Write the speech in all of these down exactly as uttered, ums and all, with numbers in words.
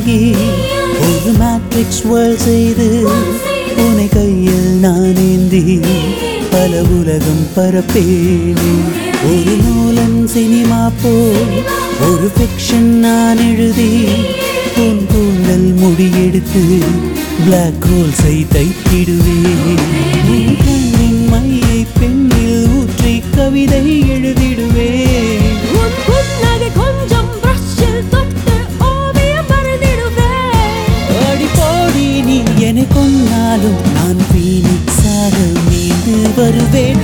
ஒரு matrix world செய்து உனை கையில் நான் ஏந்தி பல உலகம் பரப்பேனே. ஒரு நூலன் சினிமா போல் ஒரு ஃபிக்ஷன் நான் எழுதி உன் கூந்தல் முடியெடுத்து பிளாக் ஹோல்ஸை தைத்திடுவேன். உன் கண்ணின் மையை பெண்ணில் ஊற்றி கவிதை எழுதிடுவேன். கொஞ்சம் பிரஷில் தொட்டு ஓவியம் வரைந்திடுவேன். அடி போடி நீ என்னை கொன்னாலும் நான் பீனிக்ஸாக மீண்டு வருவேன்.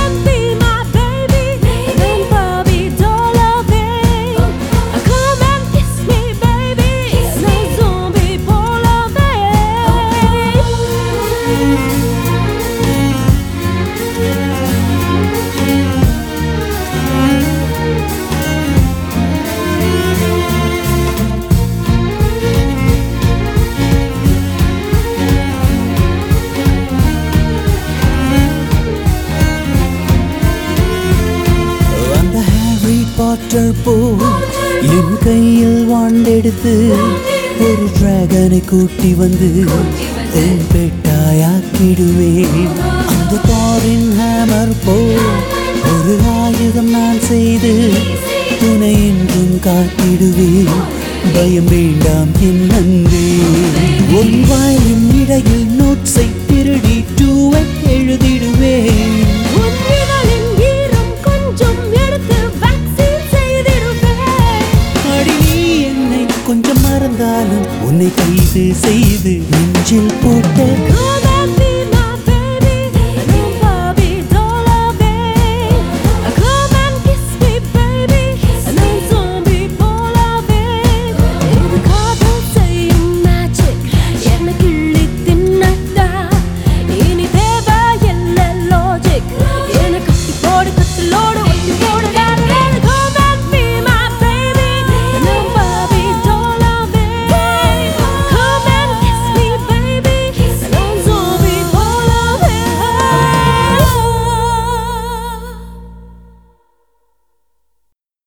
பாட்டர் போல் என் கையில் வாண்டெடுத்து ஒரு டிராகனை கூட்டி வந்து உன் பெட்டாயாக்கிடுவேன். அந்த தாரின் ஹேமர் போல் ஒரு ஆயுதம் நான் செய்து துணை என்றும் காத்திடுவேன். பயம் வேண்டாம் என் நன்றே. உன் வாயின் இடையில் நோட்ஸை திருடி டூவை எழுதிடுவேன். கொஞ்சம் மறந்தாலும் உன்னை கைது செய்து நெஞ்சில் போட்ட